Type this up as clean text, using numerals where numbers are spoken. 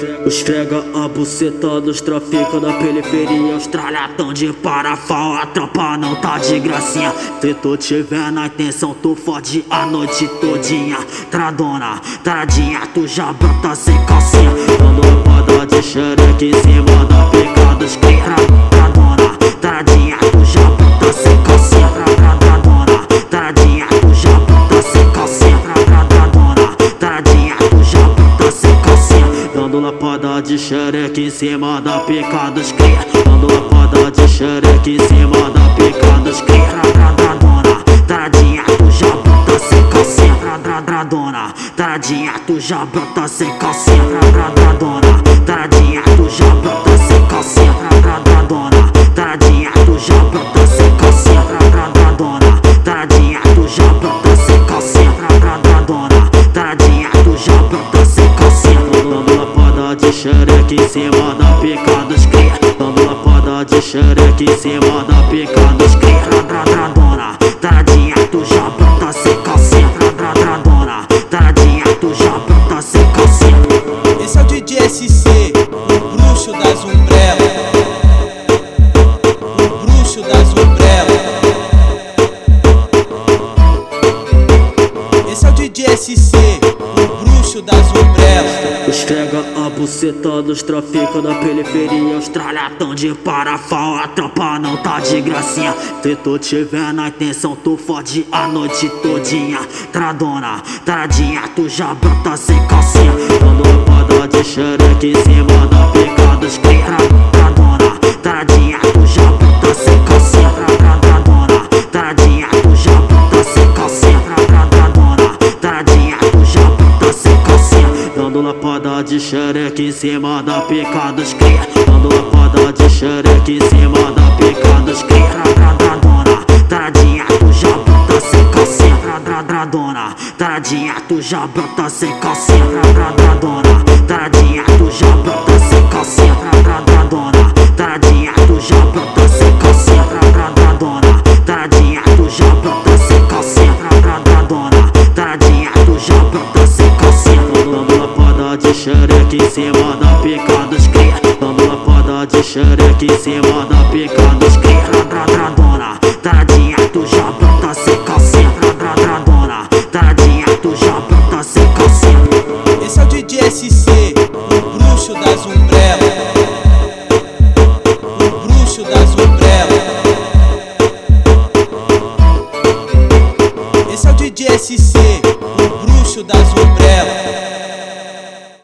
Esfrega a buceta dos trafica da periferia. Os tralhatão de parafal, a tropa não tá de gracinha. Se tu tiver na intenção, tu fode a noite todinha. Tradona, tradinha, tu já brota sem calcinha. Dando roda de xereque em cima da pica dos cria. Tradona, tradinha, tu já brota sem calcinha. Tradona, tradinha, tu já brota sem calcinha. Tradona, tradinha, tu já brota sem calcinha. Dando lapada de xereque em cima da pica dos cria. Dando lapada de xereque em cima da pica dos cria. Tradona, tradinha, tu já brota sem calcinha. Tradona, tradinha, tu já brota sem calcinha. Tradona, tradinha, tu já brota sem calcinha. Tradona, tradinha, tu já brota sem calcinha. Tradona, tradinha, tu já brota sem calcinha. Tradona, tradinha, tu já brota sem calcinha. Dando lapada de xereque em cima da pica dos cria. Dando lapada de xereque em cima da pica dos cria. Tradona, tradinha, tu já brota sem calcinha. Tradona, tradinha, tu já brota sem calcinha. Esse é o DJ SC, o bruxo das umbrelas. O bruxo das umbrelas. Esse é o DJ SC, o bruxo das umbrelas. Esfrega a buceta dos trafica da periferia. Os tralhatão de parafal, a tropa não tá de gracinha. Se tu tiver na intenção, tu fode a noite todinha. Tradona, tradinha, tu já brota sem calcinha. Dando lapada de xereque em cima da pica dos cria. Tradona, tradinha, tu já brota sem calcinha. Tradona, tradinha, tu já brota sem calcinha. Tradona, tradinha, tu já brota sem calcinha. Dando lapada de xereque em cima da pica dos cria. Dando lapada de xereque em cima da pica dos cria. Tradona, tradinha, tu já brota sem calcinha. Tradona, tradinha, tu já brota sem calcinha. Tradona, tradinha, tu já brota sem calcinha. Tradona, tradinha, tu já brota sem calcinha. Tradona, tradinha, tu já brota sem calcinha. Tradona, tradinha, tu já brota sem calcinha. Dando lapada de xereque em cima da pica dos cria. Dando lapada de xereque em cima da pica dos cria. Tradona, tradinha, tu já brota sem calcinha. Tradona, tradinha, tu já brota sem calcinha. Esse é o DJ SC, o bruxo das umbrelas.